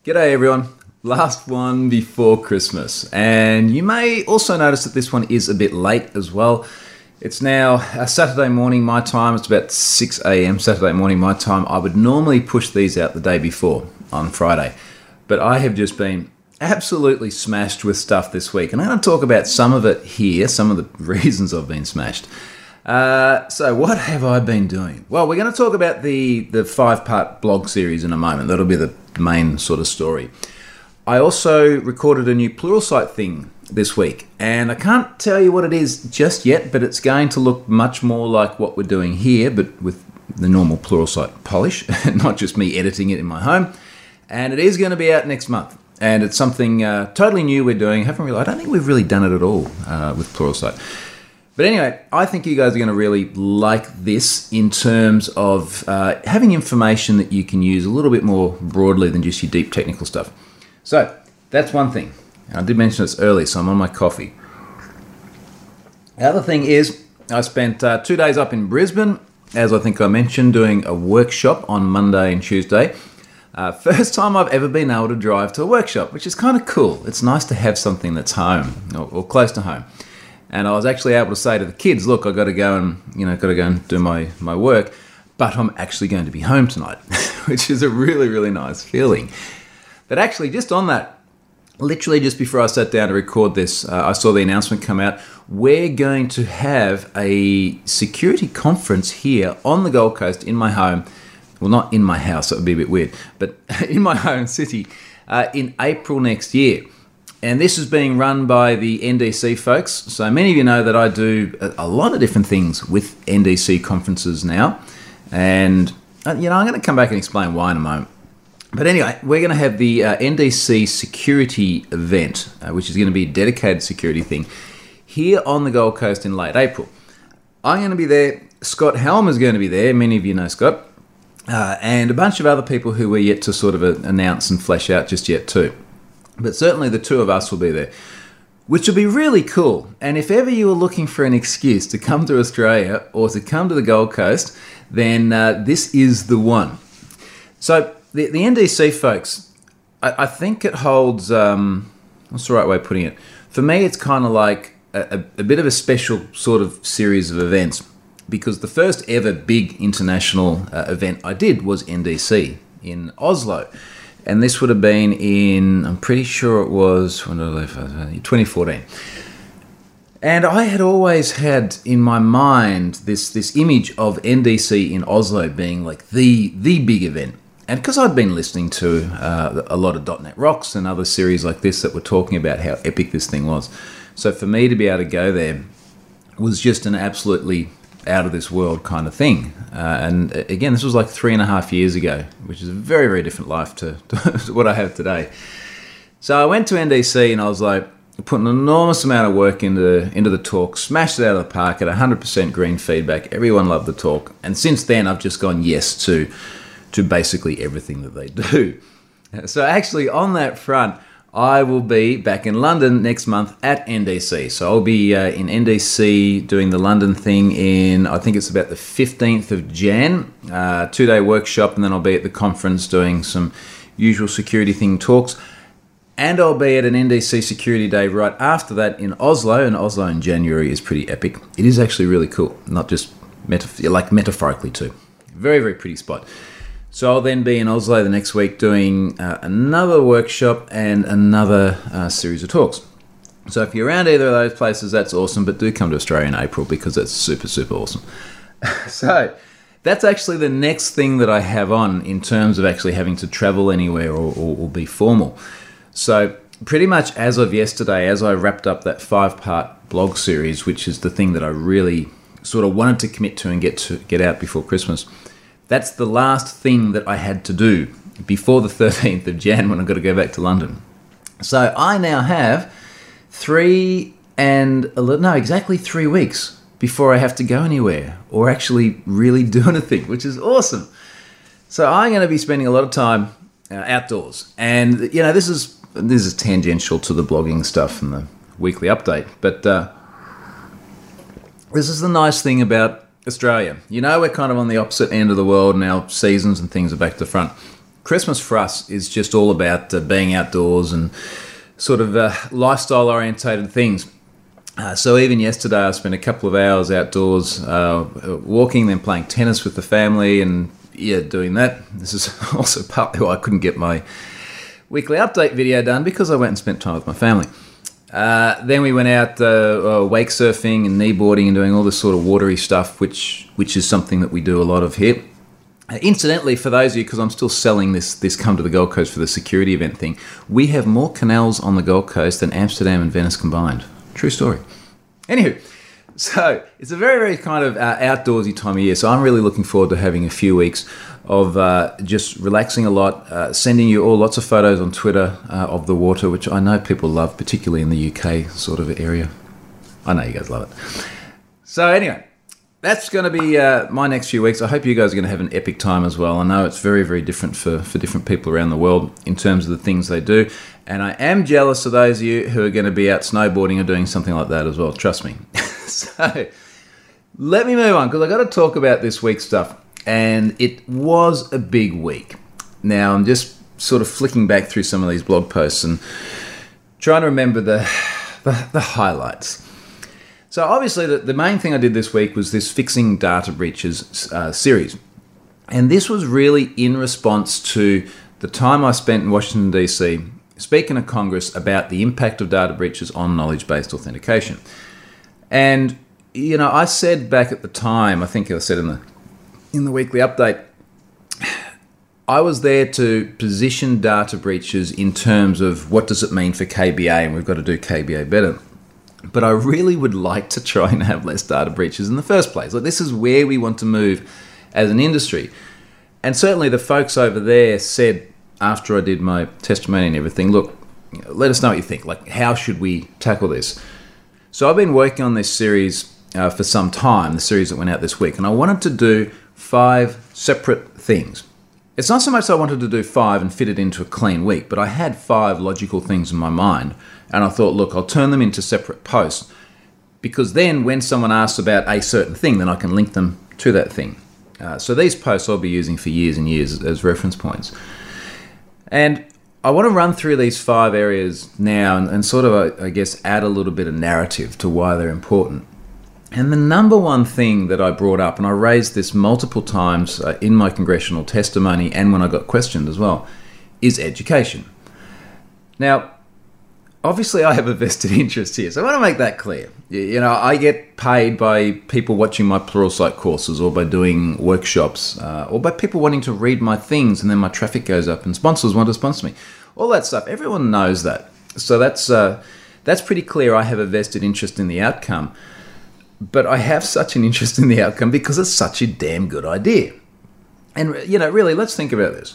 G'day everyone. Last one before Christmas. And you may also notice that this one is a bit late as well. It's now Saturday morning my time. It's about 6 a.m. Saturday morning my time. I would normally push these out the day before on Friday. But I have just been absolutely smashed with stuff this week. And I'm going to talk about some of it here, some of the reasons I've been smashed. So what have I been doing? Well, we're going to talk about the 5-part blog series in a moment. That'll be the main sort of story. I also recorded a new Pluralsight thing this week, and I can't tell you what it is just yet, but it's going to look much more like what we're doing here, but with the normal Pluralsight polish, not just me editing it in my home. And it is going to be out next month, and it's something totally new we're doing. I don't think we've really done it at all with Pluralsight. But anyway, I think you guys are going to really like this in terms of having information that you can use a little bit more broadly than just your deep technical stuff. So, that's one thing. And I did mention this earlier, so I'm on my coffee. The other thing is, I spent 2 days up in Brisbane, as I think I mentioned, doing a workshop on Monday and Tuesday. First time I've ever been able to drive to a workshop, which is kind of cool. It's nice to have something that's home, or close to home. And I was actually able to say to the kids, look, I've got to go and do my work, but I'm actually going to be home tonight, which is a really, really nice feeling. But actually, just on that, literally just before I sat down to record this, I saw the announcement come out. We're going to have a security conference here on the Gold Coast in my home. Well, not in my house, that would be a bit weird, but in my home city in April next year. And this is being run by the NDC folks. So many of you know that I do a lot of different things with NDC conferences now. And, I'm going to come back and explain why in a moment. But anyway, we're going to have the NDC security event, which is going to be a dedicated security thing, here on the Gold Coast in late April. I'm going to be there. Scott Helm is going to be there. Many of you know Scott. And a bunch of other people who we're yet to sort of announce and flesh out just yet too. But certainly the two of us will be there, which will be really cool. And if ever you were looking for an excuse to come to Australia or to come to the Gold Coast, then this is the one. So the NDC folks, I think it holds, what's the right way of putting it? For me, it's kind of like a bit of a special sort of series of events, because the first ever big international event I did was NDC in Oslo. And this would have been in, I'm pretty sure it was, when did I leave? 2014. And I had always had in my mind this image of NDC in Oslo being like the big event. And because I'd been listening to a lot of .NET Rocks and other series like this that were talking about how epic this thing was. So for me to be able to go there was just an absolutely out of this world kind of thing. And again, this was like 3.5 years ago, which is a very, very different life to what I have today. So I went to NDC and I was like, put an enormous amount of work into the talk, smashed it out of the park at 100% green feedback. Everyone loved the talk. And since then, I've just gone yes to basically everything that they do. So actually on that front, I will be back in London next month at NDC. So I'll be in NDC doing the London thing in, I think it's about the 15th of Jan, 2-day workshop, and then I'll be at the conference doing some usual security thing talks. And I'll be at an NDC security day right after that in Oslo, and Oslo in January is pretty epic. It is actually really cool, not just metaphorically too. Very, very pretty spot. So I'll then be in Oslo the next week doing another workshop and another series of talks. So if you're around either of those places, that's awesome, but do come to Australia in April because it's super, super awesome. So that's actually the next thing that I have on in terms of actually having to travel anywhere or be formal. So pretty much as of yesterday, as I wrapped up that 5-part blog series, which is the thing that I really sort of wanted to commit to and get out before Christmas, that's the last thing that I had to do before the 13th of Jan when I've got to go back to London. So I now have exactly 3 weeks before I have to go anywhere or actually really do anything, which is awesome. So I'm going to be spending a lot of time outdoors. And, this is tangential to the blogging stuff and the weekly update. But this is the nice thing about Australia. We're kind of on the opposite end of the world and our seasons and things are back to front. Christmas for us is just all about being outdoors and sort of lifestyle orientated things. So even yesterday I spent a couple of hours outdoors walking, then playing tennis with the family, and doing that. This is also partly why I couldn't get my weekly update video done, because I went and spent time with my family. Then we went out wake surfing and kneeboarding and doing all this sort of watery stuff, which is something that we do a lot of here. Incidentally, for those of you, because I'm still selling this Come to the Gold Coast for the security event thing, we have more canals on the Gold Coast than Amsterdam and Venice combined. True story. Anywho, so it's a very, very kind of outdoorsy time of year. So I'm really looking forward to having a few weeks of just relaxing a lot, sending you all lots of photos on Twitter of the water, which I know people love, particularly in the UK sort of area. I know you guys love it. So anyway, that's going to be my next few weeks. I hope you guys are going to have an epic time as well. I know it's very, very different for different people around the world in terms of the things they do. And I am jealous of those of you who are going to be out snowboarding or doing something like that as well. Trust me. So let me move on, because I've got to talk about this week's stuff. And it was a big week. Now, I'm just sort of flicking back through some of these blog posts and trying to remember the highlights. So obviously the main thing I did this week was this Fixing Data Breaches series. And this was really in response to the time I spent in Washington, D.C., speaking at Congress about the impact of data breaches on knowledge-based authentication. And, I said back at the time, I think I said in the weekly update, I was there to position data breaches in terms of what does it mean for KBA, and we've got to do KBA better. But I really would like to try and have less data breaches in the first place. Like, this is where we want to move as an industry. And certainly the folks over there said, after I did my testimony and everything, look, let us know what you think. Like, how should we tackle this? So I've been working on this series for some time, the series that went out this week, and I wanted to do 5 separate things. It's not so much that I wanted to do 5 and fit it into a clean week, but I had 5 logical things in my mind, and I thought, look, I'll turn them into separate posts, because then when someone asks about a certain thing, then I can link them to that thing. So these posts I'll be using for years and years as reference points. And I want to run through these 5 areas now and sort of, I guess, add a little bit of narrative to why they're important. And the number one thing that I brought up, and I raised this multiple times in my congressional testimony and when I got questioned as well, is education. Now, obviously I have a vested interest here, so I want to make that clear. I get paid by people watching my Pluralsight courses, or by doing workshops, or by people wanting to read my things, and then my traffic goes up and sponsors want to sponsor me. All that stuff, everyone knows that. So that's pretty clear. I have a vested interest in the outcome. But I have such an interest in the outcome because it's such a damn good idea. And, really, let's think about this.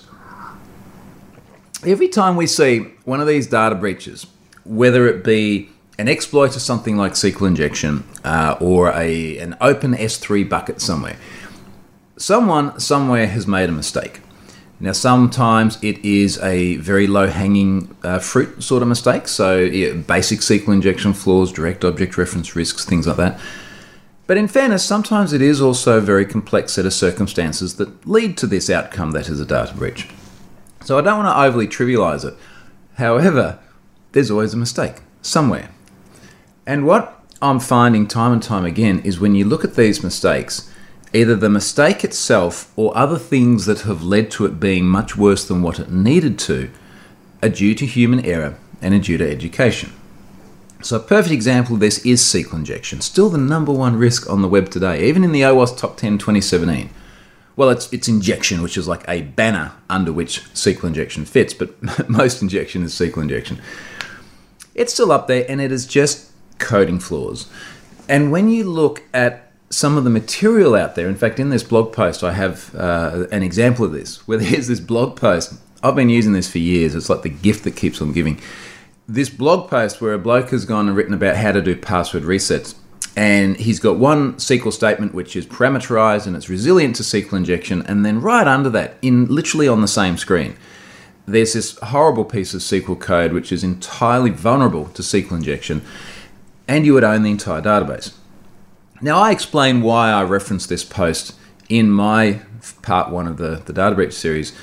Every time we see one of these data breaches, whether it be an exploit or something like SQL injection, or an open S3 bucket somewhere, someone somewhere has made a mistake. Now, sometimes it is a very low-hanging fruit sort of mistake, so basic SQL injection flaws, direct object reference risks, things like that. But in fairness, sometimes it is also a very complex set of circumstances that lead to this outcome that is a data breach. So I don't want to overly trivialize it. However, there's always a mistake somewhere. And what I'm finding time and time again is when you look at these mistakes, either the mistake itself or other things that have led to it being much worse than what it needed to are due to human error and are due to education. So a perfect example of this is SQL injection, still the number one risk on the web today, even in the OWASP Top 10 2017. Well, it's injection, which is like a banner under which SQL injection fits, but most injection is SQL injection. It's still up there, and it is just coding flaws. And when you look at some of the material out there, in fact, in this blog post, I have an example of this, where there's this blog post. I've been using this for years. It's like the gift that keeps on giving. This blog post where a bloke has gone and written about how to do password resets. And he's got one SQL statement which is parameterized and it's resilient to SQL injection. And then right under that, literally on the same screen, there's this horrible piece of SQL code which is entirely vulnerable to SQL injection. And you would own the entire database. Now, I explain why I referenced this post in my part 1 of the data breach series.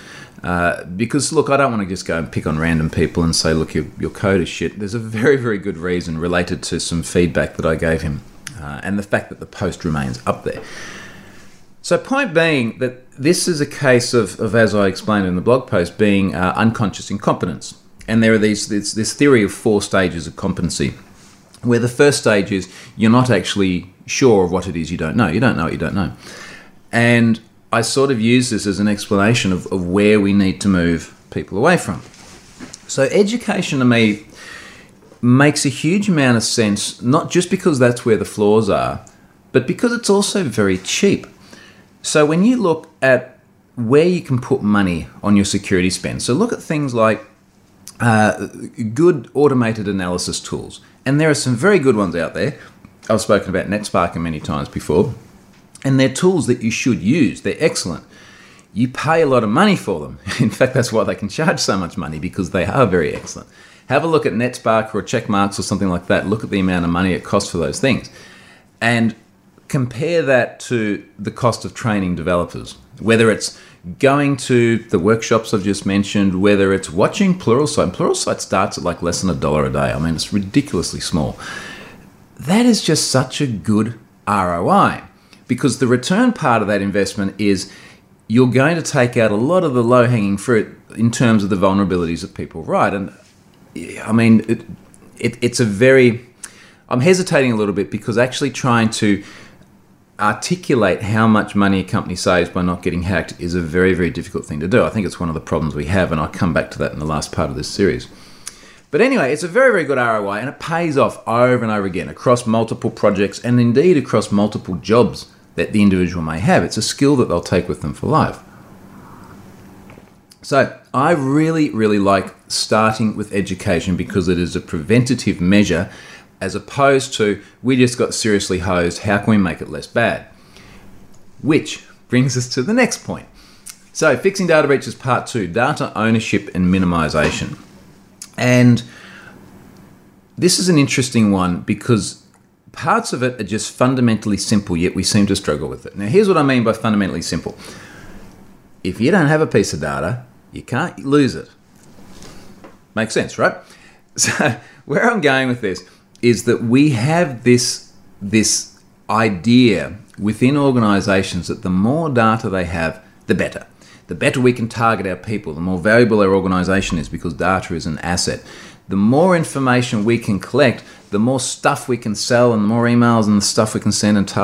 Because, look, I don't want to just go and pick on random people and say, look, your code is shit. There's a very, very good reason related to some feedback that I gave him and the fact that the post remains up there. So point being that this is a case of as I explained in the blog post, being unconscious incompetence. And there are this theory of 4 stages of competency, where the first stage is you're not actually sure of what it is you don't know. You don't know what you don't know. And I sort of use this as an explanation of where we need to move people away from. So education to me makes a huge amount of sense, not just because that's where the flaws are, but because it's also very cheap. So when you look at where you can put money on your security spend, so look at things like good automated analysis tools. And there are some very good ones out there. I've spoken about NetSparker many times before. And they're tools that you should use. They're excellent. You pay a lot of money for them. In fact, that's why they can charge so much money, because they are very excellent. Have a look at NetSparker or Checkmarx or something like that. Look at the amount of money it costs for those things. And compare that to the cost of training developers, whether it's going to the workshops I've just mentioned, whether it's watching Pluralsight. Pluralsight starts at like less than $1 a day. I mean, it's ridiculously small. That is just such a good ROI, because the return part of that investment is you're going to take out a lot of the low-hanging fruit in terms of the vulnerabilities that people write. And I mean, it's a very... I'm hesitating a little bit because actually trying to articulate how much money a company saves by not getting hacked is a very, very difficult thing to do. I think it's one of the problems we have, and I'll come back to that in the last part of this series. But anyway, it's a very, very good ROI, and it pays off over and over again across multiple projects and indeed across multiple jobs that the individual may have. It's a skill that they'll take with them for life. So I really, really like starting with education because it is a preventative measure, as opposed to, we just got seriously hosed, how can we make it less bad? Which brings us to the next point. So, fixing data breaches part 2, data ownership and minimization. And this is an interesting one because parts of it are just fundamentally simple, yet we seem to struggle with it. Now, here's what I mean by fundamentally simple. If you don't have a piece of data, you can't lose it. Makes sense, right? So, where I'm going with this is that we have this idea within organizations that the more data they have, the better. The better we can target our people, the more valuable our organization is because data is an asset. The more information we can collect, the more stuff we can sell and the more emails and the stuff we can send and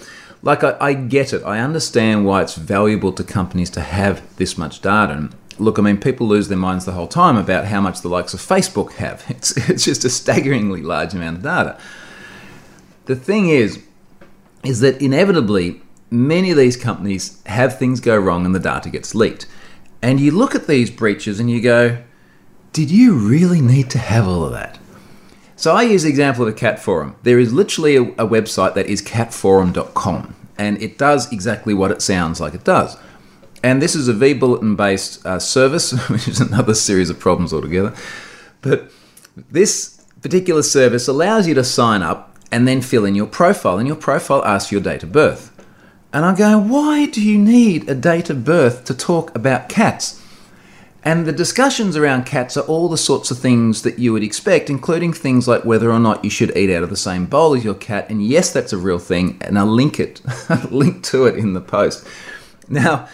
I get it. I understand why it's valuable to companies to have this much data. And look, I mean, people lose their minds the whole time about how much the likes of Facebook have. It's just a staggeringly large amount of data. The thing is that inevitably, many of these companies have things go wrong and the data gets leaked. And you look at these breaches and you go, did you really need to have all of that? So I use the example of a cat forum. There is literally a website that is catforum.com, and it does exactly what it sounds like it does. And this is a vBulletin-based service, which is another series of problems altogether. But this particular service allows you to sign up and then fill in your profile. And your profile asks your date of birth. And I go, why do you need a date of birth to talk about cats? And the discussions around cats are all the sorts of things that you would expect, including things like whether or not you should eat out of the same bowl as your cat. And yes, that's a real thing. And I'll link to it in the post. Now,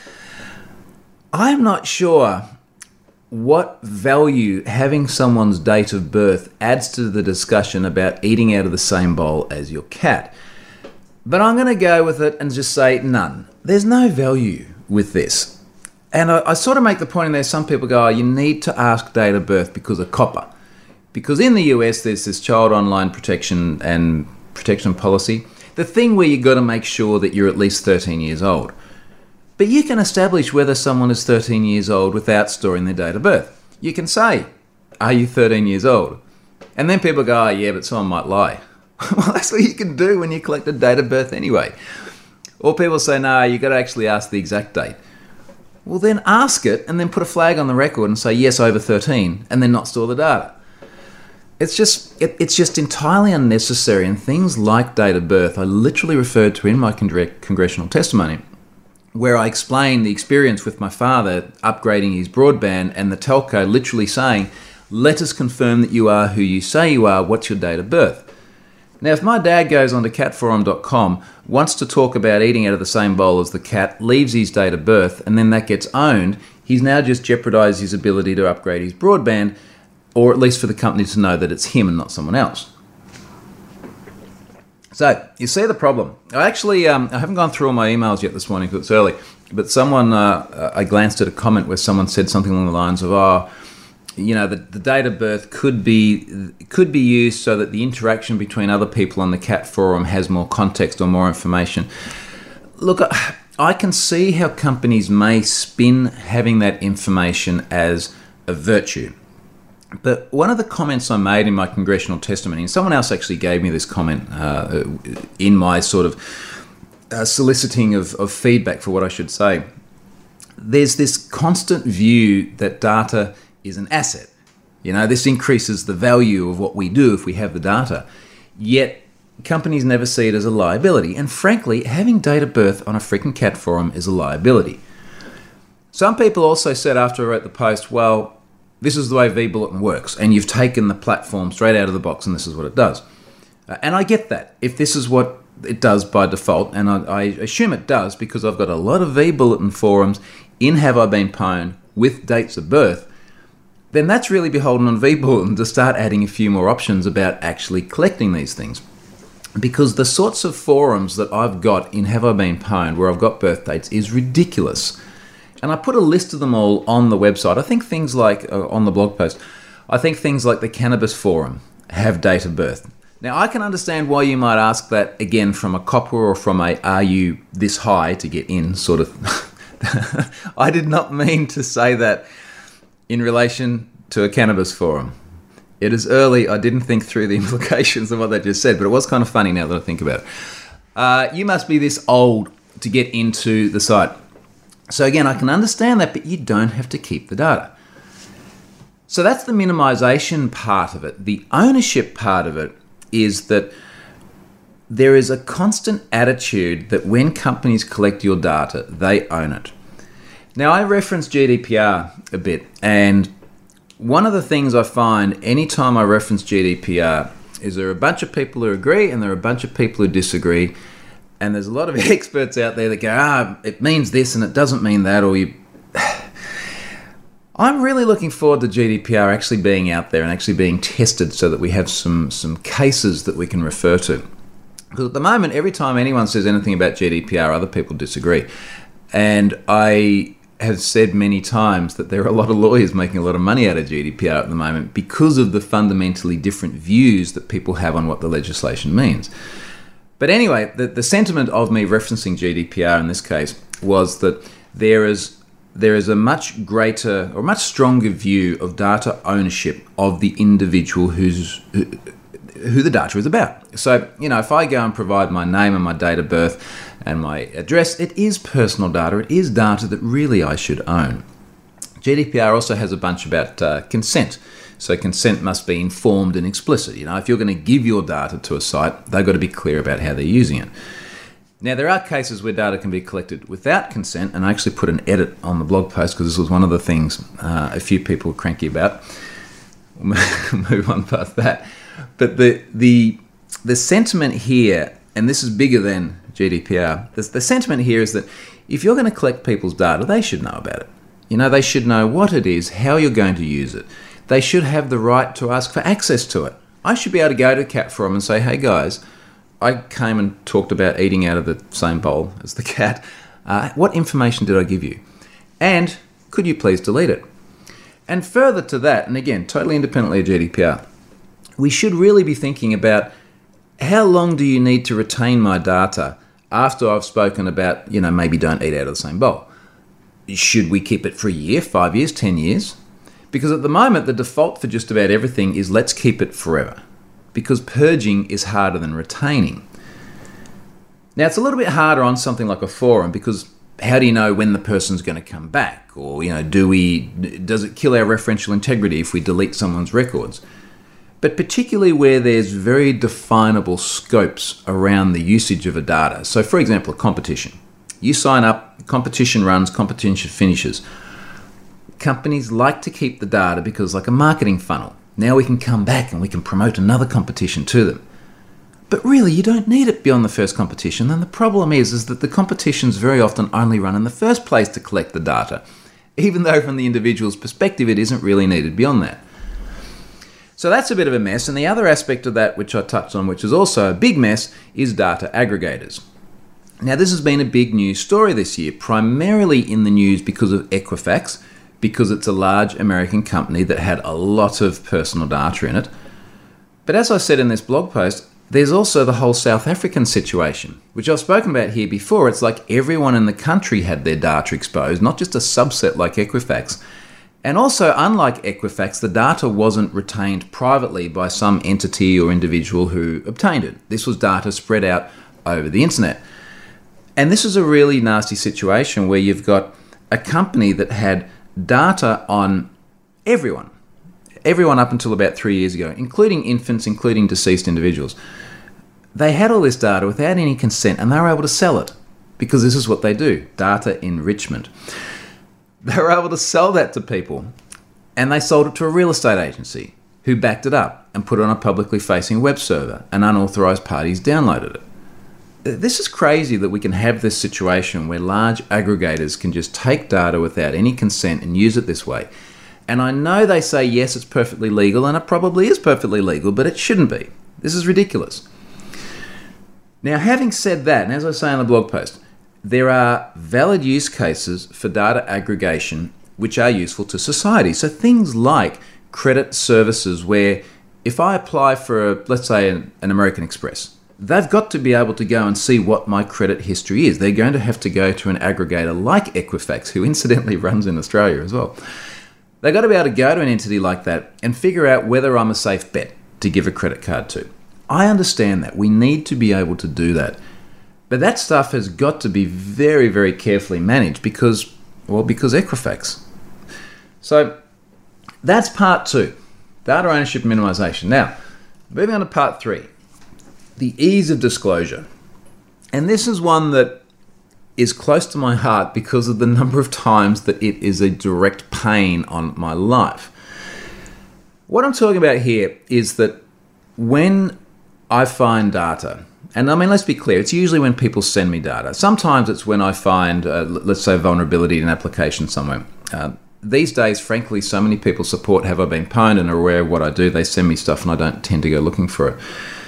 I'm not sure what value having someone's date of birth adds to the discussion about eating out of the same bowl as your cat. But I'm going to go with it and just say none. There's no value with this. And I sort of make the point in there, some people go, oh, you need to ask date of birth because of COPPA. Because in the US, there's this child online protection policy. The thing where you've got to make sure that you're at least 13 years old. But you can establish whether someone is 13 years old without storing their date of birth. You can say, are you 13 years old? And then people go, oh yeah, but someone might lie. Well, that's what you can do when you collect a date of birth anyway. Or people say, no, you've got to actually ask the exact date. Well, then ask it and then put a flag on the record and say, yes, over 13, and then not store the data. It's just entirely unnecessary, and things like date of birth I literally referred to in my congressional testimony. where I explain the experience with my father upgrading his broadband and the telco literally saying, let us confirm that you are who you say you are, what's your date of birth? Now, if my dad goes onto catforum.com, wants to talk about eating out of the same bowl as the cat, leaves his date of birth, and then that gets owned, he's now just jeopardised his ability to upgrade his broadband, or at least for the company to know that it's him and not someone else. So, you see the problem. I haven't gone through all my emails yet this morning because it's early, but I glanced at a comment where someone said something along the lines of, the date of birth could be used so that the interaction between other people on the cat forum has more context or more information. Look, I can see how companies may spin having that information as a virtue. But one of the comments I made in my congressional testimony, and someone else actually gave me this comment in my sort of soliciting of feedback for what I should say, there's this constant view that data is an asset. This increases the value of what we do if we have the data. Yet, companies never see it as a liability. And frankly, having date of birth on a freaking cat forum is a liability. Some people also said after I wrote the post, well, this is the way vBulletin works, and you've taken the platform straight out of the box, and this is what it does. And I get that. If this is what it does by default, and I assume it does because I've got a lot of vBulletin forums in Have I Been Pwned with dates of birth, then that's really beholden on vBulletin to start adding a few more options about actually collecting these things. Because the sorts of forums that I've got in Have I Been Pwned where I've got birth dates is ridiculous. And I put a list of them all on the website. I think things like, on the blog post, I think things like the Cannabis Forum have date of birth. Now, I can understand why you might ask that, again, from a copper or from a are you this high to get in sort of. I did not mean to say that in relation to a Cannabis Forum. It is early. I didn't think through the implications of what they just said, but it was kind of funny now that I think about it. You must be this old to get into the site. So again, I can understand that, but you don't have to keep the data. So that's the minimization part of it. The ownership part of it is that there is a constant attitude that when companies collect your data, they own it. Now, I referenced GDPR a bit, and one of the things I find anytime I reference GDPR is there are a bunch of people who agree and there are a bunch of people who disagree. And there's a lot of experts out there that go, it means this and it doesn't mean that, or you... I'm really looking forward to GDPR actually being out there and actually being tested so that we have some cases that we can refer to. Because at the moment, every time anyone says anything about GDPR, other people disagree. And I have said many times that there are a lot of lawyers making a lot of money out of GDPR at the moment because of the fundamentally different views that people have on what the legislation means. But anyway, the sentiment of me referencing GDPR in this case was that there is a much greater or much stronger view of data ownership of the individual who the data is about. So, if I go and provide my name and my date of birth and my address, it is personal data. It is data that really I should own. GDPR also has a bunch about consent. So consent must be informed and explicit. If you're going to give your data to a site, they've got to be clear about how they're using it. Now, there are cases where data can be collected without consent, and I actually put an edit on the blog post because this was one of the things a few people were cranky about. We'll move on past that. But the sentiment here, and this is bigger than GDPR, the sentiment here is that if you're going to collect people's data, they should know about it. They should know what it is, how you're going to use it. They should have the right to ask for access to it. I should be able to go to a cat forum and say, hey guys, I came and talked about eating out of the same bowl as the cat. What information did I give you? And could you please delete it? And further to that, and again, totally independently of GDPR, we should really be thinking about how long do you need to retain my data after I've spoken about, maybe don't eat out of the same bowl. Should we keep it for a year, 5 years, 10 years? Because at the moment, the default for just about everything is let's keep it forever. Because purging is harder than retaining. Now, it's a little bit harder on something like a forum because how do you know when the person's going to come back? Or, does it kill our referential integrity if we delete someone's records? But particularly where there's very definable scopes around the usage of a data. So, for example, a competition. You sign up, competition runs, competition finishes. Companies like to keep the data because, like a marketing funnel, now we can come back and we can promote another competition to them. But really, you don't need it beyond the first competition. And the problem is that the competitions very often only run in the first place to collect the data, even though from the individual's perspective, it isn't really needed beyond that. So that's a bit of a mess. And the other aspect of that, which I touched on, which is also a big mess, is data aggregators. Now, this has been a big news story this year, primarily in the news because of Equifax, because it's a large American company that had a lot of personal data in it. But as I said in this blog post, there's also the whole South African situation, which I've spoken about here before. It's like everyone in the country had their data exposed, not just a subset like Equifax. And also, unlike Equifax, the data wasn't retained privately by some entity or individual who obtained it. This was data spread out over the internet. And this is a really nasty situation where you've got a company that had data on everyone up until about 3 years ago, including infants, including deceased individuals. They had all this data without any consent, and they were able to sell it because this is what they do, data enrichment. They were able to sell that to people, and they sold it to a real estate agency who backed it up and put it on a publicly facing web server, and unauthorized parties downloaded it. This is crazy that we can have this situation where large aggregators can just take data without any consent and use it this way. And I know they say, yes, it's perfectly legal, and it probably is perfectly legal, but it shouldn't be. This is ridiculous. Now, having said that, and as I say in the blog post, there are valid use cases for data aggregation which are useful to society. So things like credit services where if I apply for, let's say, an American Express, they've got to be able to go and see what my credit history is. They're going to have to go to an aggregator like Equifax, who incidentally runs in Australia as well. They've got to be able to go to an entity like that and figure out whether I'm a safe bet to give a credit card to. I understand that. We need to be able to do that. But that stuff has got to be very, very carefully managed because Equifax. So that's part 2, data ownership minimization. Now, moving on to part 3, the ease of disclosure. And this is one that is close to my heart because of the number of times that it is a direct pain on my life. What I'm talking about here is that when I find data, and I mean, let's be clear, it's usually when people send me data. Sometimes it's when I find, let's say, vulnerability in an application somewhere. These days, frankly, so many people support Have I Been Pwned and are aware of what I do. They send me stuff and I don't tend to go looking for it.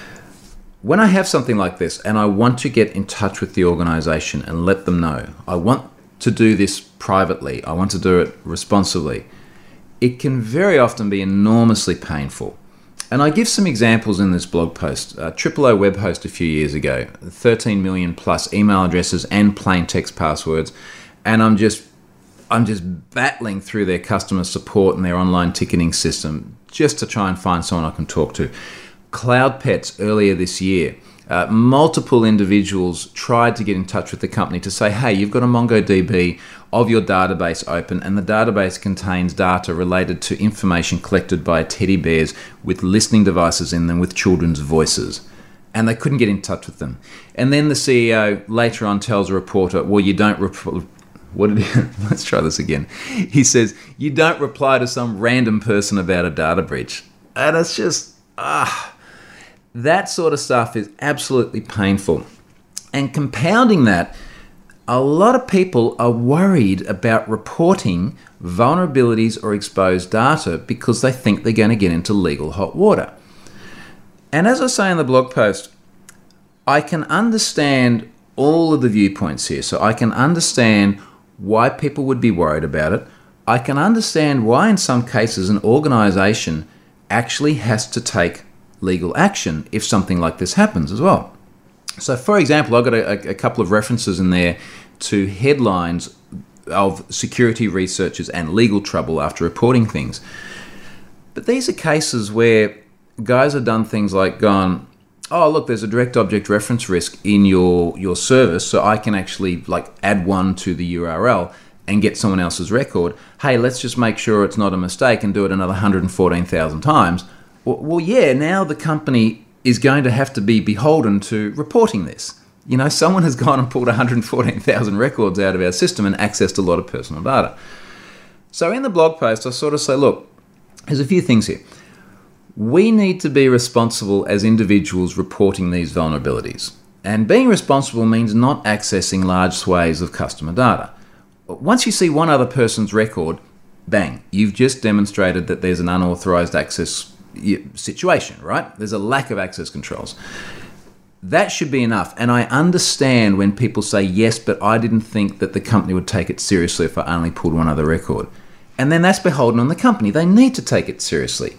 When I have something like this and I want to get in touch with the organization and let them know, I want to do this privately, I want to do it responsibly, it can very often be enormously painful. And I give some examples in this blog post. O web host a few years ago, 13 million plus email addresses and plain text passwords. And I'm just battling through their customer support and their online ticketing system just to try and find someone I can talk to. CloudPets earlier this year, multiple individuals tried to get in touch with the company to say, hey, you've got a MongoDB of your database open, and the database contains data related to information collected by teddy bears with listening devices in them with children's voices. And they couldn't get in touch with them. And then the CEO later on tells a reporter, well, you don't let's try this again. He says, you don't reply to some random person about a data breach. And it's just, that sort of stuff is absolutely painful. And compounding that, a lot of people are worried about reporting vulnerabilities or exposed data because they think they're going to get into legal hot water. And as I say in the blog post, I can understand all of the viewpoints here. So I can understand why people would be worried about it. I can understand why in some cases an organization actually has to take legal action if something like this happens as well. So for example, I've got a couple of references in there to headlines of security researchers and legal trouble after reporting things. But these are cases where guys have done things like gone, oh, look, there's a direct object reference risk in your service, so I can actually like add one to the URL and get someone else's record. Hey, let's just make sure it's not a mistake and do it another 114,000 times. Well, yeah, now the company is going to have to be beholden to reporting this. You know, someone has gone and pulled 114,000 records out of our system and accessed a lot of personal data. So in the blog post, I sort of say, look, there's a few things here. We need to be responsible as individuals reporting these vulnerabilities. And being responsible means not accessing large swathes of customer data. Once you see one other person's record, bang, you've just demonstrated that there's an unauthorized access situation, right? There's a lack of access controls. That should be enough. And I understand when people say, yes, but I didn't think that the company would take it seriously if I only pulled one other record. And then that's beholden on the company. They need to take it seriously.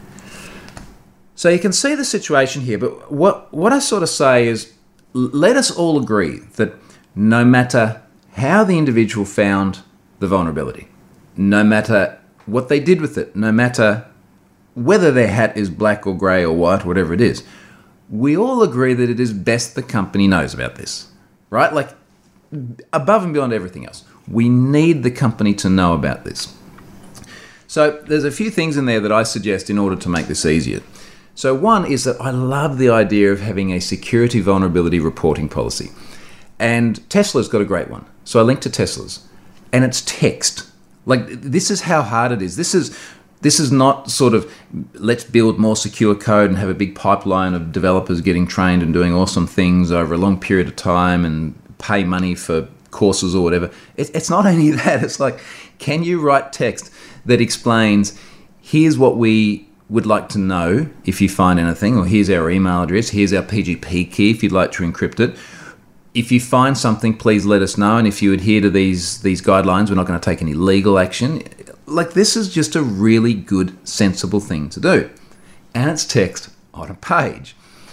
So you can see the situation here, but what I sort of say is, let us all agree that no matter how the individual found the vulnerability, no matter what they did with it, no matter whether their hat is black or grey or white, whatever it is, we all agree that it is best the company knows about this, right? Like, above and beyond everything else, we need the company to know about this. So there's a few things in there that I suggest in order to make this easier. So one is that I love the idea of having a security vulnerability reporting policy. And Tesla's got a great one. So I linked to Tesla's. And it's text. Like, this is how hard it is. This is not sort of, let's build more secure code and have a big pipeline of developers getting trained and doing awesome things over a long period of time and pay money for courses or whatever. It's not only that. It's like, can you write text that explains, here's what we would like to know if you find anything, or here's our email address, here's our PGP key if you'd like to encrypt it. If you find something, please let us know. And if you adhere to these guidelines, we're not going to take any legal action. Like, this is just a really good, sensible thing to do. And it's text on a page.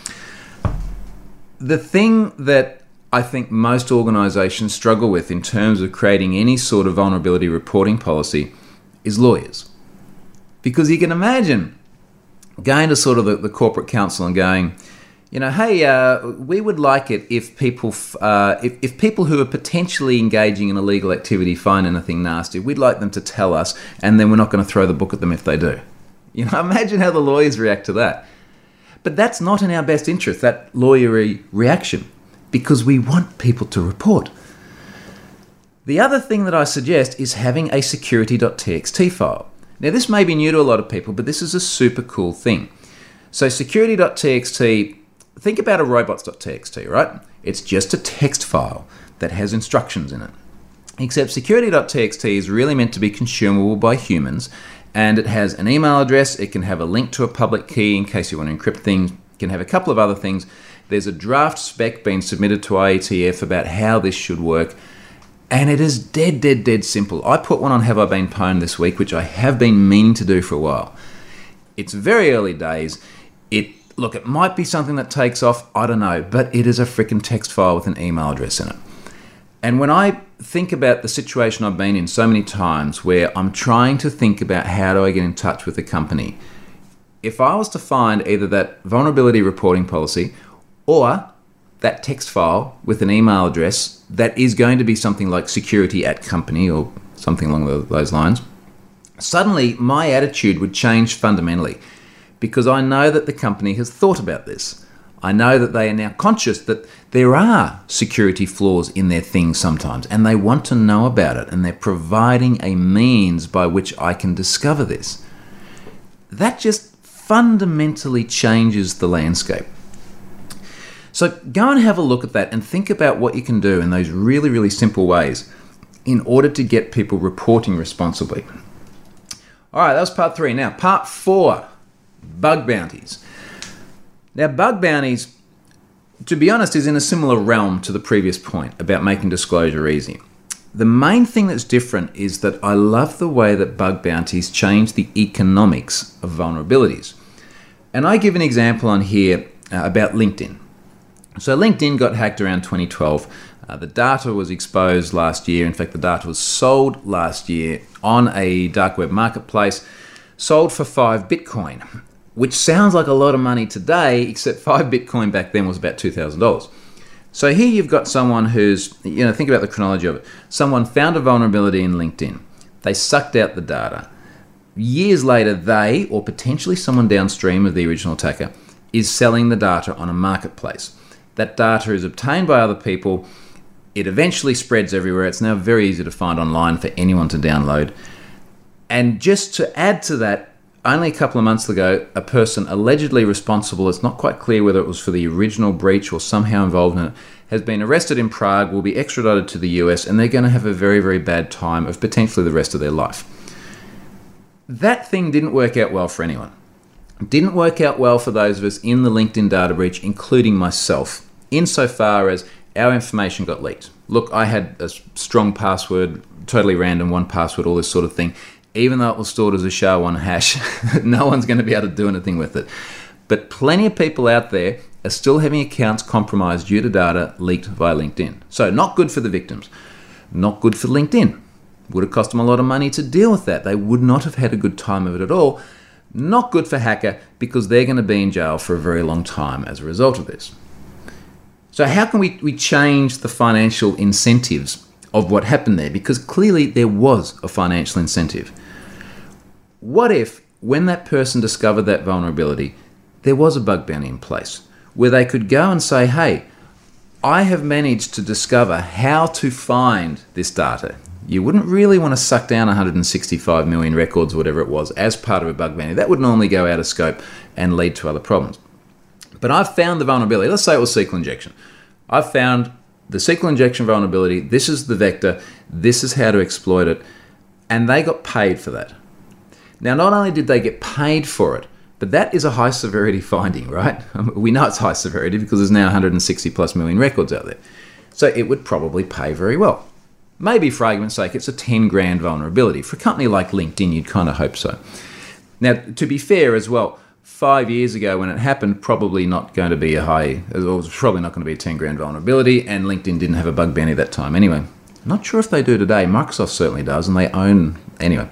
The thing that I think most organizations struggle with in terms of creating any sort of vulnerability reporting policy is lawyers. Because you can imagine going to sort of the corporate counsel and going, you know, hey, we would like it if people if people who are potentially engaging in illegal activity find anything nasty, we'd like them to tell us, and then we're not going to throw the book at them if they do. You know, imagine how the lawyers react to that. But that's not in our best interest, that lawyery reaction, because we want people to report. The other thing that I suggest is having a security.txt file. Now, this may be new to a lot of people, but this is a super cool thing. So security.txt, think about a robots.txt, right? It's just a text file that has instructions in it. Except security.txt is really meant to be consumable by humans, and it has an email address, it can have a link to a public key in case you want to encrypt things, it can have a couple of other things. There's a draft spec being submitted to IETF about how this should work, and it is dead simple. I put one on Have I Been Pwned this week, which I have been meaning to do for a while. It's very early days. Look, it might be something that takes off, I don't know, but it is a freaking text file with an email address in it. And when I think about the situation I've been in so many times where I'm trying to think about how do I get in touch with a company, if I was to find either that vulnerability reporting policy or that text file with an email address that is going to be something like security@company or something along those lines, suddenly my attitude would change fundamentally, because I know that the company has thought about this. I know that they are now conscious that there are security flaws in their things sometimes, and they want to know about it, and they're providing a means by which I can discover this. That just fundamentally changes the landscape. So go and have a look at that and think about what you can do in those really, really simple ways in order to get people reporting responsibly. All right, that was part 3. Now, part 4, bug bounties. Now, bug bounties, to be honest, is in a similar realm to the previous point about making disclosure easy. The main thing that's different is that I love the way that bug bounties change the economics of vulnerabilities. And I give an example on here about LinkedIn. So LinkedIn got hacked around 2012. The data was exposed last year. In fact, the data was sold last year on a dark web marketplace, sold for 5 Bitcoin, which sounds like a lot of money today, except 5 Bitcoin back then was about $2,000. So here you've got someone who's, think about the chronology of it. Someone found a vulnerability in LinkedIn. They sucked out the data. Years later, they, or potentially someone downstream of the original attacker, is selling the data on a marketplace. That data is obtained by other people. It eventually spreads everywhere. It's now very easy to find online for anyone to download. And just to add to that, only a couple of months ago, a person allegedly responsible, it's not quite clear whether it was for the original breach or somehow involved in it, has been arrested in Prague, will be extradited to the US, and they're going to have a very, very bad time of potentially the rest of their life. That thing didn't work out well for anyone. It didn't work out well for those of us in the LinkedIn data breach, including myself, insofar as our information got leaked. Look, I had a strong password, totally random, one password, all this sort of thing. Even though it was stored as a SHA-1 hash, no one's going to be able to do anything with it. But plenty of people out there are still having accounts compromised due to data leaked via LinkedIn. So not good for the victims. Not good for LinkedIn. Would have cost them a lot of money to deal with that. They would not have had a good time of it at all. Not good for Hacker, because they're going to be in jail for a very long time as a result of this. So how can we change the financial incentives of what happened there? Because clearly there was a financial incentive. What if, when that person discovered that vulnerability, there was a bug bounty in place where they could go and say, hey, I have managed to discover how to find this data. You wouldn't really want to suck down 165 million records, whatever it was, as part of a bug bounty. That would normally go out of scope and lead to other problems. But I've found the vulnerability. Let's say it was SQL injection. I've found the SQL injection vulnerability. This is the vector. This is how to exploit it. And they got paid for that. Now, not only did they get paid for it, but that is a high severity finding, right? We know it's high severity because there's now 160 plus million records out there. So it would probably pay very well. Maybe for argument's sake, it's a 10 grand vulnerability. For a company like LinkedIn, you'd kind of hope so. Now, to be fair as well, 5 years ago when it happened, probably not going to be a high, it was probably not going to be a 10 grand vulnerability, and LinkedIn didn't have a bug bounty at that time anyway. Not sure if they do today. Microsoft certainly does, and they own, anyway.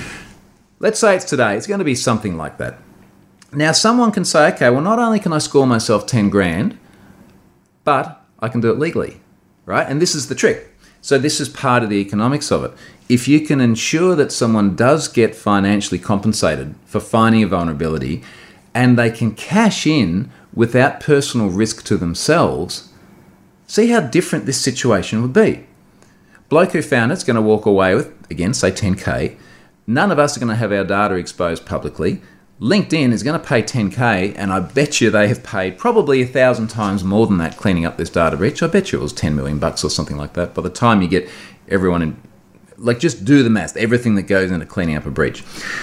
Let's say it's today. It's going to be something like that. Now, someone can say, okay, well, not only can I score myself 10 grand, but I can do it legally, right? And this is the trick. So this is part of the economics of it. If you can ensure that someone does get financially compensated for finding a vulnerability and they can cash in without personal risk to themselves, see how different this situation would be. Bloke who found it's going to walk away with, again, say 10K. None of us are going to have our data exposed publicly. LinkedIn is going to pay 10K, and I bet you they have paid probably 1,000 times more than that cleaning up this data breach. I bet you it was 10 million bucks or something like that. By the time you get everyone in, like, just do the math, everything that goes into cleaning up a breach.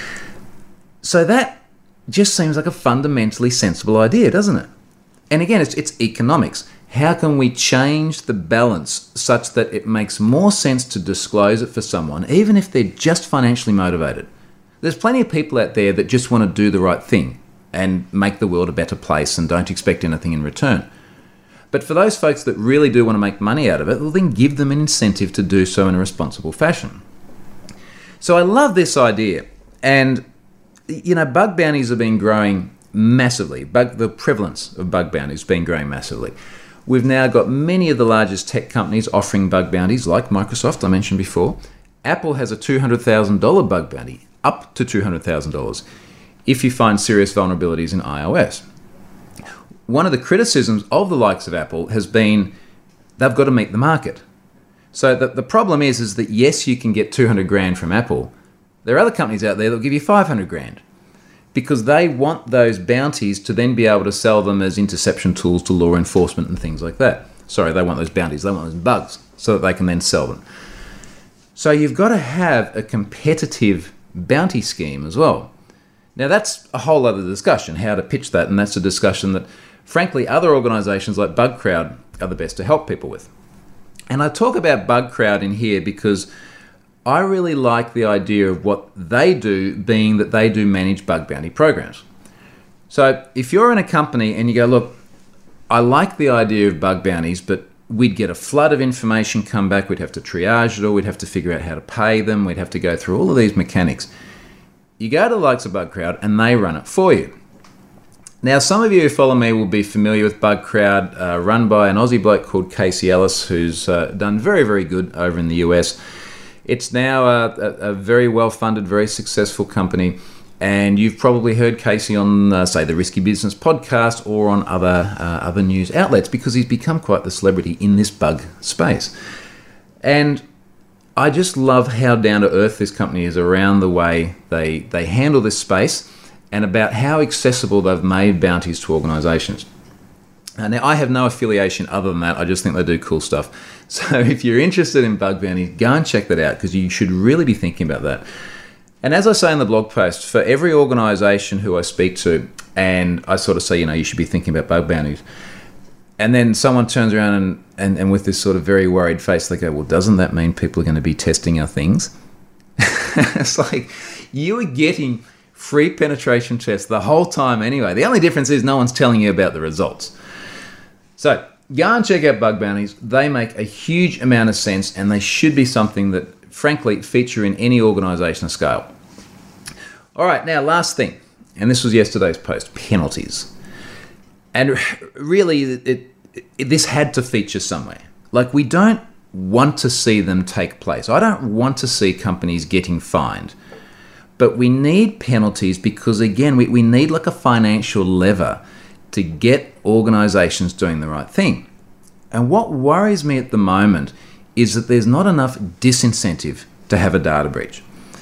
So that just seems like a fundamentally sensible idea, doesn't it? And again, it's economics. How can we change the balance such that it makes more sense to disclose it for someone, even if they're just financially motivated? There's plenty of people out there that just want to do the right thing and make the world a better place and don't expect anything in return. But for those folks that really do want to make money out of it, well, then give them an incentive to do so in a responsible fashion. So I love this idea. And, you know, bug bounties have been growing massively. The prevalence of bug bounties has been growing massively. We've now got many of the largest tech companies offering bug bounties, like Microsoft, I mentioned before. Apple has a $200,000 bug bounty, up to $200,000, if you find serious vulnerabilities in iOS. One of the criticisms of the likes of Apple has been they've got to meet the market. So the problem is that yes, you can get 200 grand from Apple. There are other companies out there that will give you 500 grand because they want those bounties to then be able to sell them as interception tools to law enforcement and things like that. Sorry, they want those bounties, they want those bugs so that they can then sell them. So you've got to have a competitive bounty scheme as well. Now that's a whole other discussion, how to pitch that, and that's a discussion that frankly other organisations like BugCrowd are the best to help people with. And I talk about BugCrowd in here because I really like the idea of what they do being that they do manage bug bounty programs. So if you're in a company and you go, look, I like the idea of bug bounties, but we'd get a flood of information come back, we'd have to triage it all, we'd have to figure out how to pay them, we'd have to go through all of these mechanics. You go to the likes of BugCrowd and they run it for you. Now, some of you who follow me will be familiar with BugCrowd, run by an Aussie bloke called Casey Ellis, who's done very, very good over in the US. It's now a very well-funded, very successful company. And you've probably heard Casey on, say, the Risky Business podcast or on other news outlets, because he's become quite the celebrity in this bug space. And I just love how down to earth this company is around the way they handle this space, and about how accessible they've made bounties to organisations. Now, I have no affiliation other than that. I just think they do cool stuff. So if you're interested in bug bounties, go and check that out, because you should really be thinking about that. And as I say in the blog post, for every organisation who I speak to, and I sort of say, you should be thinking about bug bounties, and then someone turns around and with this sort of very worried face, they go, well, doesn't that mean people are going to be testing our things? It's like, you are getting free penetration tests the whole time anyway. The only difference is no one's telling you about the results. So go and check out bug bounties. They make a huge amount of sense, and they should be something that, frankly, feature in any organisation of scale. All right, now last thing, and this was yesterday's post, penalties. And really, this had to feature somewhere. Like, we don't want to see them take place. I don't want to see companies getting fined. But we need penalties because, again, we need like a financial lever to get organisations doing the right thing. And what worries me at the moment is that there's not enough disincentive to have a data breach.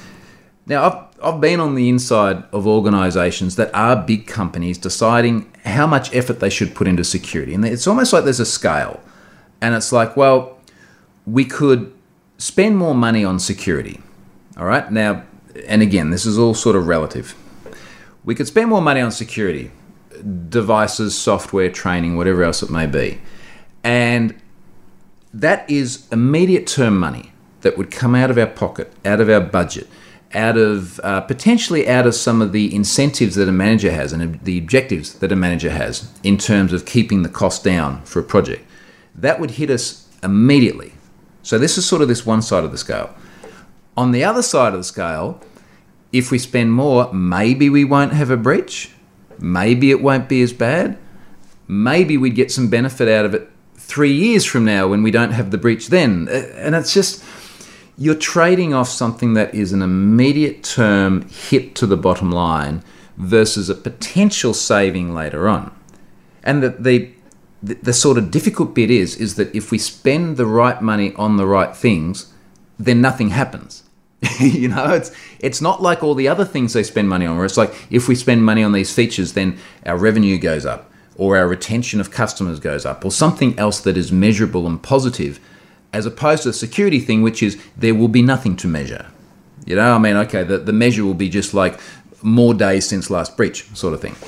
Now, I've been on the inside of organisations that are big companies deciding how much effort they should put into security. And it's almost like there's a scale. And it's like, well, we could spend more money on security. All right? Now, and again, this is all sort of relative. We could spend more money on security, devices, software, training, whatever else it may be. And that is immediate term money that would come out of our pocket, out of our budget, out of potentially out of some of the incentives that a manager has and the objectives that a manager has in terms of keeping the cost down for a project. That would hit us immediately. So this is sort of this one side of the scale. On the other side of the scale, if we spend more, maybe we won't have a breach. Maybe it won't be as bad. Maybe we'd get some benefit out of it 3 years from now when we don't have the breach then. And it's just, you're trading off something that is an immediate term hit to the bottom line versus a potential saving later on. And the sort of difficult bit is that if we spend the right money on the right things, then nothing happens. It's not like all the other things they spend money on, where it's like, if we spend money on these features, then our revenue goes up, or our retention of customers goes up, or something else that is measurable and positive, as opposed to the security thing, which is there will be nothing to measure. The measure will be just like more days since last breach sort of thing.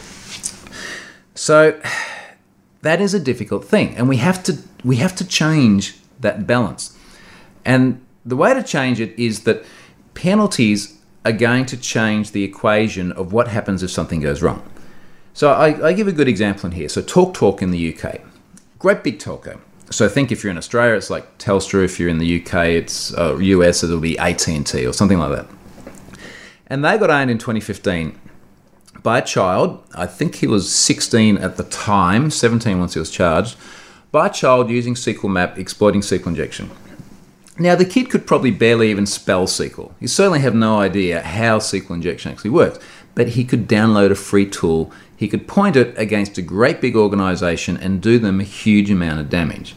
So that is a difficult thing, and we have to change that balance. And the way to change it is that penalties are going to change the equation of what happens if something goes wrong. So I give a good example in here. So TalkTalk in the UK, great big telco. So think if you're in Australia, it's like Telstra. If you're in the UK, it's US, it'll be AT&T or something like that. And they got owned in 2015 by a child. I think he was 16 at the time, 17 once he was charged, by a child using SQL Map, exploiting SQL injection. Now, the kid could probably barely even spell SQL. He certainly had no idea how SQL injection actually works, but he could download a free tool. He could point it against a great big organisation and do them a huge amount of damage.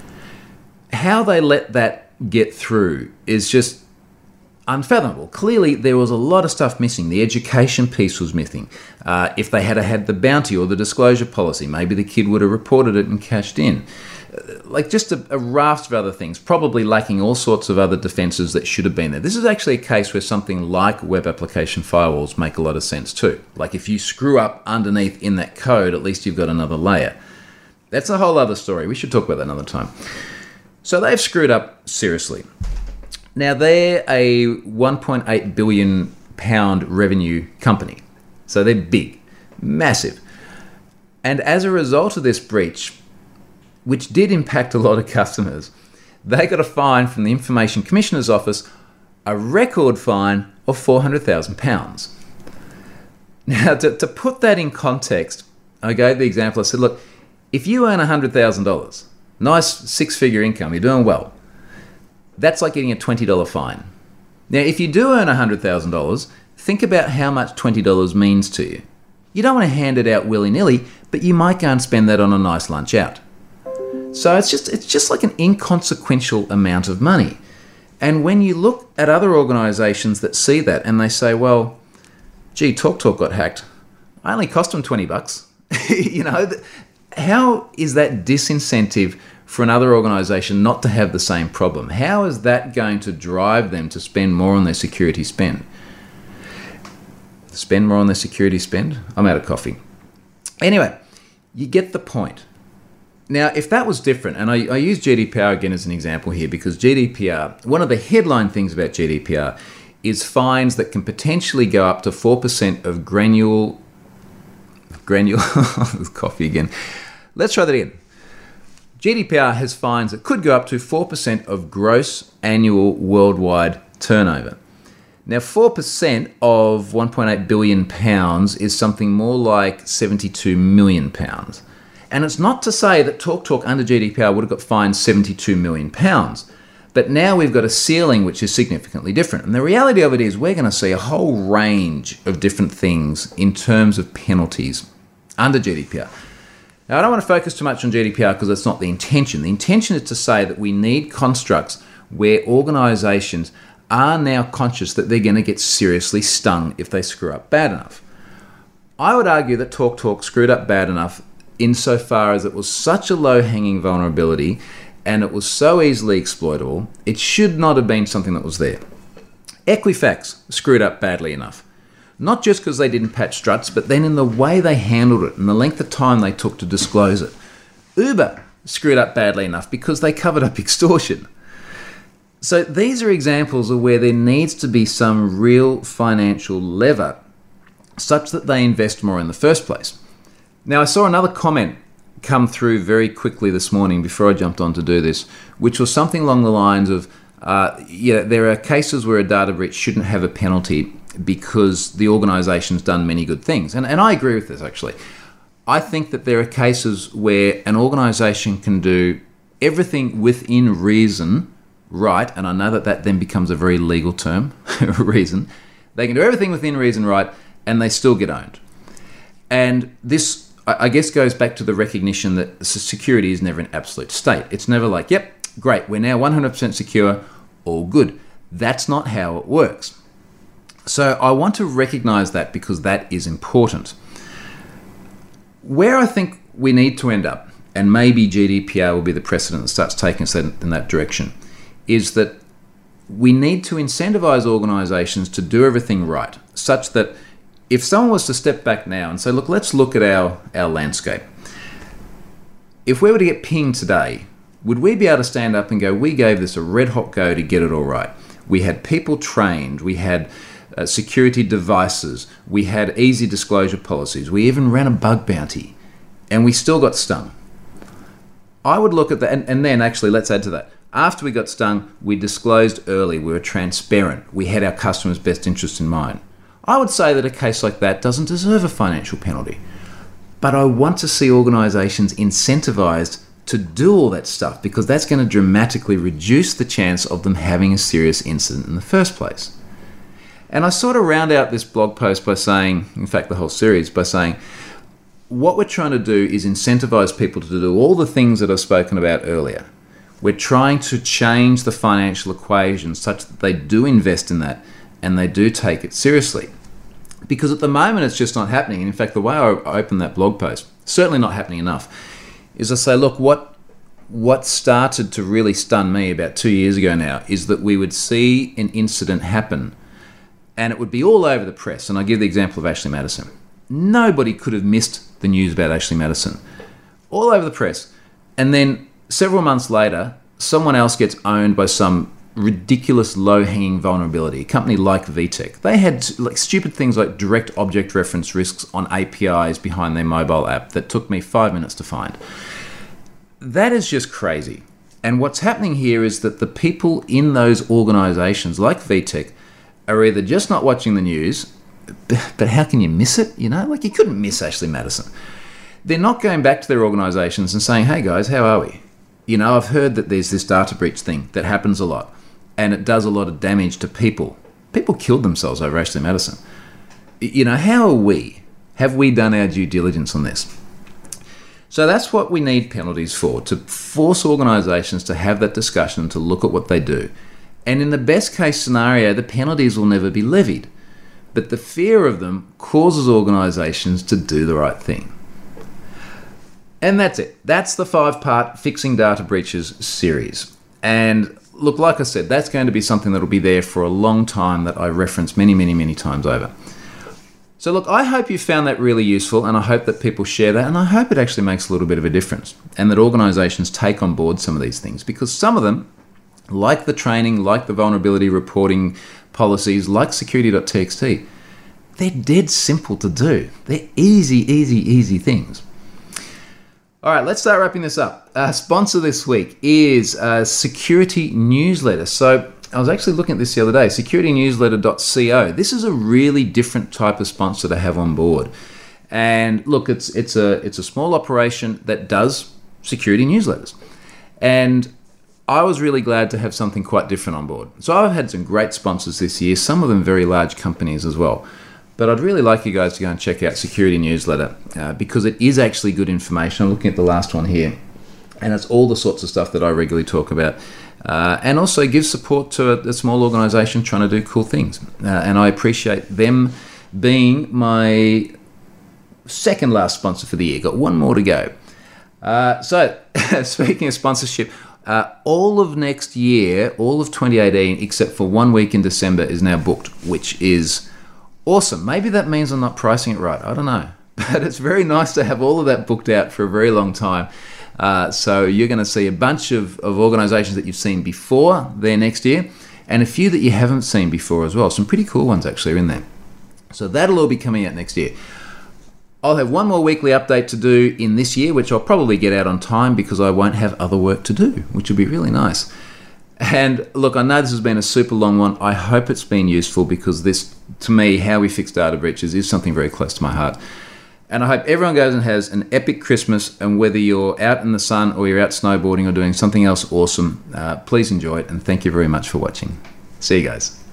How they let that get through is just unfathomable. Clearly, there was a lot of stuff missing. The education piece was missing. If they had had the bounty or the disclosure policy, maybe the kid would have reported it and cashed in. Like just a raft of other things, probably lacking all sorts of other defences that should have been there. This is actually a case where something like web application firewalls make a lot of sense too. Like if you screw up underneath in that code, at least you've got another layer. That's a whole other story. We should talk about that another time. So they've screwed up seriously. Now they're a £1.8 billion revenue company. So they're big, massive. And as a result of this breach, which did impact a lot of customers, they got a fine from the Information Commissioner's Office, a record fine of £400,000. Now, to put that in context, I gave the example. I said, look, if you earn $100,000, nice six-figure income, you're doing well, that's like getting a $20 fine. Now, if you do earn $100,000, think about how much $20 means to you. You don't want to hand it out willy-nilly, but you might go and spend that on a nice lunch out. So it's just like an inconsequential amount of money. And when you look at other organisations that see that and they say, well, gee, TalkTalk got hacked. I only cost them $20. You know, how is that disincentive for another organisation not to have the same problem? How is that going to drive them to spend more on their security spend? Spend more on their security spend? I'm out of coffee. Anyway, you get the point. Now, if that was different, and I use GDPR again as an example here because GDPR, one of the headline things about GDPR is fines that can potentially go up to 4% of granule, coffee again. Let's try that again. GDPR has fines that could go up to 4% of gross annual worldwide turnover. Now, 4% of £1.8 billion is something more like £72 million. And it's not to say that TalkTalk under GDPR would have got fined £72 million. But now we've got a ceiling which is significantly different. And the reality of it is we're going to see a whole range of different things in terms of penalties under GDPR. Now, I don't want to focus too much on GDPR because that's not the intention. The intention is to say that we need constructs where organisations are now conscious that they're going to get seriously stung if they screw up bad enough. I would argue that TalkTalk screwed up bad enough insofar as it was such a low-hanging vulnerability and it was so easily exploitable, it should not have been something that was there. Equifax screwed up badly enough. Not just because they didn't patch struts, but then in the way they handled it and the length of time they took to disclose it. Uber screwed up badly enough because they covered up extortion. So these are examples of where there needs to be some real financial lever such that they invest more in the first place. Now, I saw another comment come through very quickly this morning before I jumped on to do this, which was something along the lines of, there are cases where a data breach shouldn't have a penalty because the organisation's done many good things. And I agree with this, actually. I think that there are cases where an organisation can do everything within reason right, and I know that that then becomes a very legal term, reason. They can do everything within reason right, and they still get owned. And this, I guess, goes back to the recognition that security is never an absolute state. It's never like, yep, great, we're now 100% secure, all good. That's not how it works. So I want to recognize that because that is important. Where I think we need to end up, and maybe GDPR will be the precedent that starts taking us in that direction, is that we need to incentivize organizations to do everything right, such that if someone was to step back now and say, look, let's look at our landscape. If we were to get pinged today, would we be able to stand up and go, we gave this a red hot go to get it all right? We had people trained, we had security devices, we had easy disclosure policies, we even ran a bug bounty, and we still got stung. I would look at that, and then actually, let's add to that. After we got stung, we disclosed early, we were transparent, we had our customers' best interests in mind. I would say that a case like that doesn't deserve a financial penalty. But I want to see organisations incentivised to do all that stuff because that's going to dramatically reduce the chance of them having a serious incident in the first place. And I sort of round out this blog post by saying, in fact the whole series, by saying, what we're trying to do is incentivise people to do all the things that I've spoken about earlier. We're trying to change the financial equation such that they do invest in that and they do take it seriously. Because at the moment it's just not happening. And in fact, the way I open that blog post, certainly not happening enough, is I say, look, what started to really stun me about 2 years ago now is that we would see an incident happen and it would be all over the press. And I give the example of Ashley Madison. Nobody could have missed the news about Ashley Madison. All over the press. And then several months later, someone else gets owned by some ridiculous low-hanging vulnerability. A company like VTech. They had like stupid things like direct object reference risks on APIs behind their mobile app that took me 5 minutes to find. That is just crazy. And what's happening here is that the people in those organizations like VTech are either just not watching the news, but how can you miss it? You know, like you couldn't miss Ashley Madison. They're not going back to their organizations and saying, hey guys, how are we? You know, I've heard that there's this data breach thing that happens a lot and it does a lot of damage to people. People killed themselves over Ashley Madison. How are we? Have we done our due diligence on this? So that's what we need penalties for, to force organisations to have that discussion, to look at what they do. And in the best case scenario, the penalties will never be levied. But the fear of them causes organisations to do the right thing. And that's it. That's the 5-part Fixing Data Breaches series. And look, like I said, that's going to be something that will be there for a long time, that I reference many, many, many times over. So look, I hope you found that really useful, and I hope that people share that, and I hope it actually makes a little bit of a difference, and that organisations take on board some of these things, because some of them, like the training, like the vulnerability reporting policies, like security.txt, they're dead simple to do. They're easy things. All right, let's start wrapping this up. Sponsor this week is Security Newsletter. So I was actually looking at this the other day, securitynewsletter.co. This is a really different type of sponsor to have on board. And look, it's a small operation that does security newsletters. And I was really glad to have something quite different on board. So I've had some great sponsors this year, some of them very large companies as well. But I'd really like you guys to go and check out Security Newsletter because it is actually good information. I'm looking at the last one here, and it's all the sorts of stuff that I regularly talk about. And also gives support to a small organisation trying to do cool things. And I appreciate them being my second last sponsor for the year. Got one more to go. So speaking of sponsorship, all of next year, all of 2018, except for 1 week in December, is now booked, which is awesome. Maybe that means I'm not pricing it right. I don't know. But it's very nice to have all of that booked out for a very long time. So you're going to see a bunch of organisations that you've seen before there next year, and a few that you haven't seen before as well. Some pretty cool ones actually are in there. So that'll all be coming out next year. I'll have one more weekly update to do in this year, which I'll probably get out on time because I won't have other work to do, which will be really nice. And look, I know this has been a super long one. I hope it's been useful because this, to me, how we fix data breaches is something very close to my heart. And I hope everyone goes and has an epic Christmas, and whether you're out in the sun or you're out snowboarding or doing something else awesome, please enjoy it, and thank you very much for watching. See you guys.